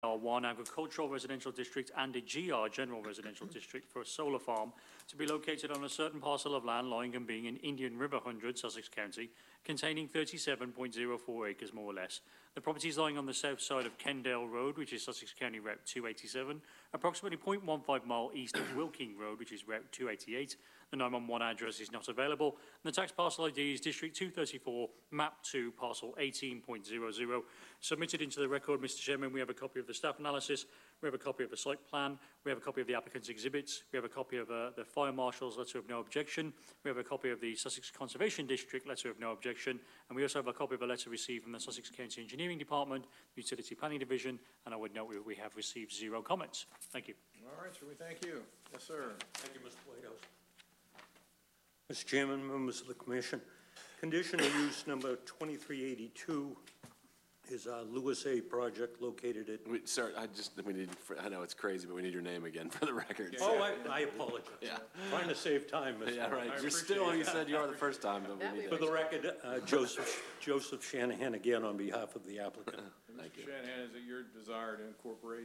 R1 Agricultural Residential District and a GR General Residential District for a solar farm to be located on a certain parcel of land lying and being in Indian River Hundred, Sussex County, containing 37.04 acres more or less. The property is lying on the south side of Kendale Road, which is Sussex County Route 287, approximately 0.15 mile east of Wilking Road, which is Route 288. The 911 address is not available. And the tax parcel ID is District 234, Map 2, Parcel 18.00. Submitted into the record, Mr. Chairman, we have a copy of the staff analysis, we have a copy of the site plan, we have a copy of the applicant's exhibits, we have a copy of the Fire Marshal's letter of no objection, we have a copy of the Sussex Conservation District letter of no objection, and we also have a copy of a letter received from the Sussex County Engineering Department, Utility Planning Division, and I would note we have received 0 comments. Thank you. All right, shall we thank you? Yes, sir. Thank you, Mr. Whitehouse. Mr. Chairman, members of the Commission, conditional use number 2382 is our Lewis A project located at... Sir, I know it's crazy, but we need your name again for the record. Oh, I apologize. Yeah. Trying to save time, Mr. Yeah, right. You're still, you said you are the first time, but we need For the record, Joseph Shanahan again on behalf of the applicant. Mr. Shanahan, is it your desire to incorporate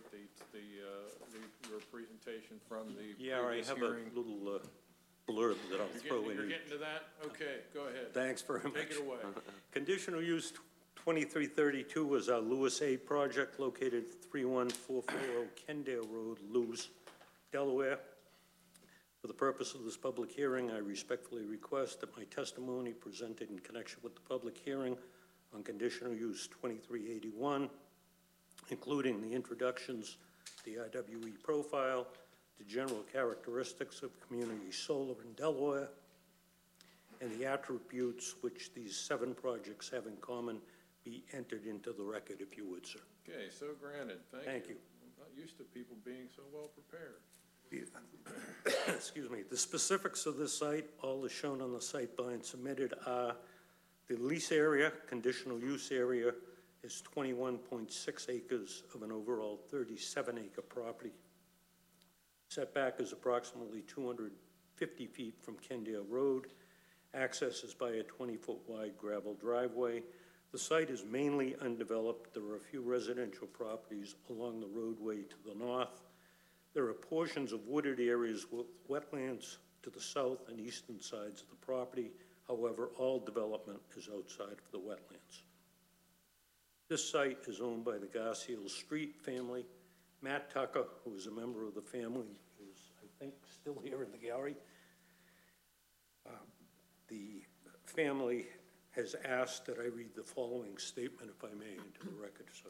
your presentation from the Yeah, I previous have hearing? a little blurb that I'll throw in. You're getting to that? Okay, go ahead. Thanks very much. Take it away. Conditional use 2332 was our Lewis A project located at 31440 Kendale Road, Lewes, Delaware. For the purpose of this public hearing, I respectfully request that my testimony presented in connection with the public hearing on conditional use 2381, including the introductions, the IWE profile, the general characteristics of community solar in Delaware, and the attributes which these 7 projects have in common be entered into the record, if you would, sir. Okay, so granted. Thank you. I'm not used to people being so well prepared. Excuse me. The specifics of this site, all is shown on the site plan submitted, are the lease area, conditional use area, is 21.6 acres of an overall 37-acre property. Setback is approximately 250 feet from Kendale Road. Access is by a 20-foot wide gravel driveway. The site is mainly undeveloped. There are a few residential properties along the roadway to the north. There are portions of wooded areas with wetlands to the south and eastern sides of the property. However, all development is outside of the wetlands. This site is owned by the Garciel Street family. Matt Tucker, who is a member of the family, is, I think, still here in the gallery. The family has asked that I read the following statement, if I may, into the record, sir.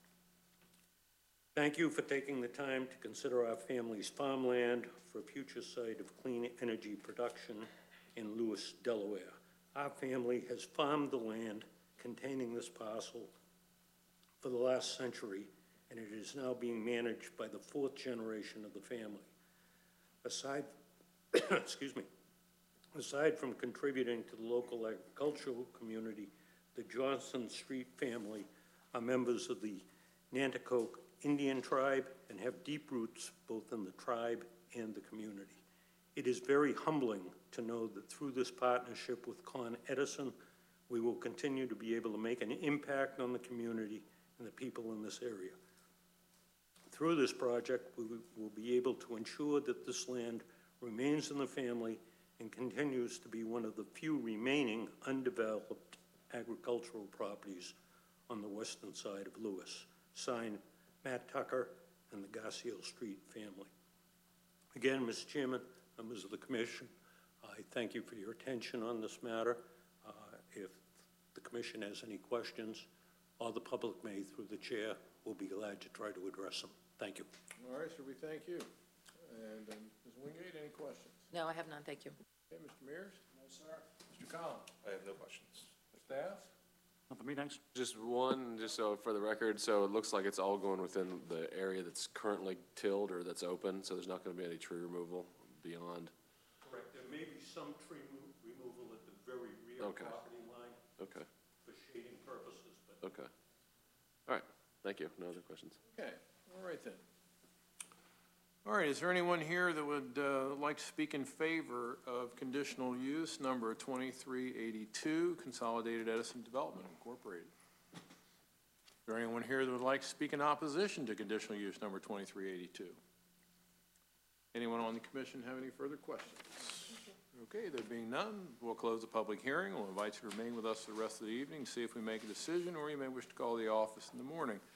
Thank you for taking the time to consider our family's farmland for a future site of clean energy production in Lewes, Delaware. Our family has farmed the land containing this parcel for the last century, and it is now being managed by the 4th generation of the family. Excuse me. Aside from contributing to the local agricultural community, the Johnson Street family are members of the Nanticoke Indian tribe and have deep roots both in the tribe and the community. It is very humbling to know that through this partnership with Con Edison, we will continue to be able to make an impact on the community and the people in this area. Through this project, we will be able to ensure that this land remains in the family and continues to be one of the few remaining undeveloped agricultural properties on the western side of Lewes. Signed, Matt Tucker and the Garciel Street family. Again, Mr. Chairman, members of the Commission, I thank you for your attention on this matter. If the Commission has any questions, or the public may, through the chair, we'll be glad to try to address them. Thank you. All right, so we thank you. And Ms. Wingate, any questions? No, I have none, thank you. Okay, Mr. Mears? No, sir. Mr. Collins? I have no questions. Staff? Not for me, thanks. Just one, just so for the record, so it looks like it's all going within the area that's currently tilled or that's open, so there's not going to be any tree removal beyond. Correct. There may be some tree removal at the very rear property line. Okay. For shading purposes. But Okay. All right. Thank you. No other questions. Okay. All right then. All right. Is there anyone here that would like to speak in favor of conditional use number 2382, Consolidated Edison Development Incorporated? there anyone here that would like to speak in opposition to conditional use number 2382? Anyone on the commission have any further questions? Okay, there being none, we'll close the public hearing. We'll invite you to remain with us for the rest of the evening, see if we make a decision, or you may wish to call the office in the morning.